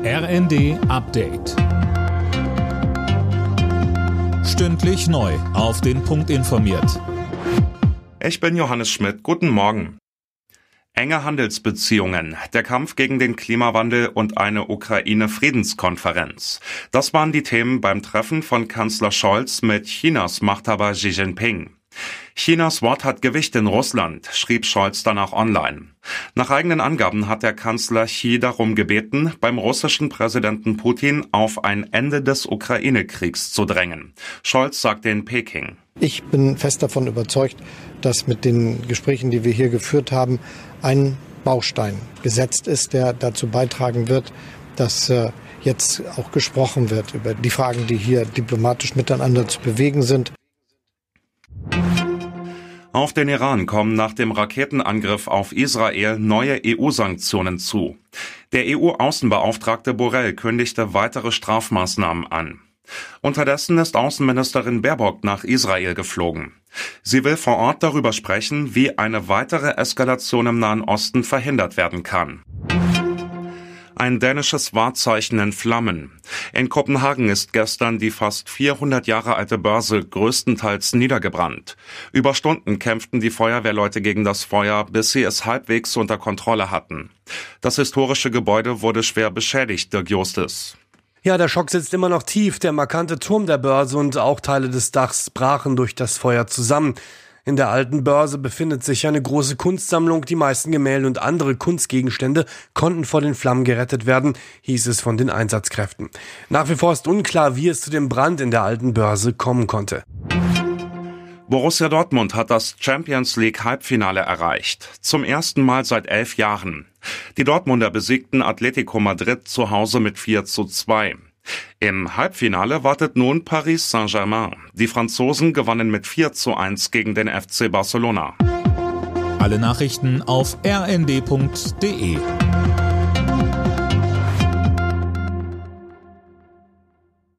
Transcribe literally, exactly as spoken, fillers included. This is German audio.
R N D Update. Stündlich neu auf den Punkt informiert. Ich bin Johannes Schmidt. Guten Morgen. Enge Handelsbeziehungen, der Kampf gegen den Klimawandel und eine Ukraine-Friedenskonferenz. Das waren die Themen beim Treffen von Kanzler Scholz mit Chinas Machthaber Xi Jinping. Chinas Wort hat Gewicht in Russland, schrieb Scholz danach online. Nach eigenen Angaben hat der Kanzler Xi darum gebeten, beim russischen Präsidenten Putin auf ein Ende des Ukraine-Kriegs zu drängen. Scholz sagte in Peking: Ich bin fest davon überzeugt, dass mit den Gesprächen, die wir hier geführt haben, ein Baustein gesetzt ist, der dazu beitragen wird, dass äh, jetzt auch gesprochen wird über die Fragen, die hier diplomatisch miteinander zu bewegen sind. Auf den Iran kommen nach dem Raketenangriff auf Israel neue E U-Sanktionen zu. Der E U-Außenbeauftragte Borrell kündigte weitere Strafmaßnahmen an. Unterdessen ist Außenministerin Baerbock nach Israel geflogen. Sie will vor Ort darüber sprechen, wie eine weitere Eskalation im Nahen Osten verhindert werden kann. Ein dänisches Wahrzeichen in Flammen. In Kopenhagen ist gestern die fast vierhundert Jahre alte Börse größtenteils niedergebrannt. Über Stunden kämpften die Feuerwehrleute gegen das Feuer, bis sie es halbwegs unter Kontrolle hatten. Das historische Gebäude wurde schwer beschädigt, Dirk Justus. Ja, der Schock sitzt immer noch tief. Der markante Turm der Börse und auch Teile des Dachs brachen durch das Feuer zusammen. In der alten Börse befindet sich eine große Kunstsammlung. Die meisten Gemälde und andere Kunstgegenstände konnten vor den Flammen gerettet werden, hieß es von den Einsatzkräften. Nach wie vor ist unklar, wie es zu dem Brand in der alten Börse kommen konnte. Borussia Dortmund hat das Champions League Halbfinale erreicht. Zum ersten Mal seit elf Jahren. Die Dortmunder besiegten Atletico Madrid zu Hause mit vier zu zwei. Im Halbfinale wartet nun Paris Saint-Germain. Die Franzosen gewannen mit vier zu eins gegen den F C Barcelona. Alle Nachrichten auf r n d punkt d e.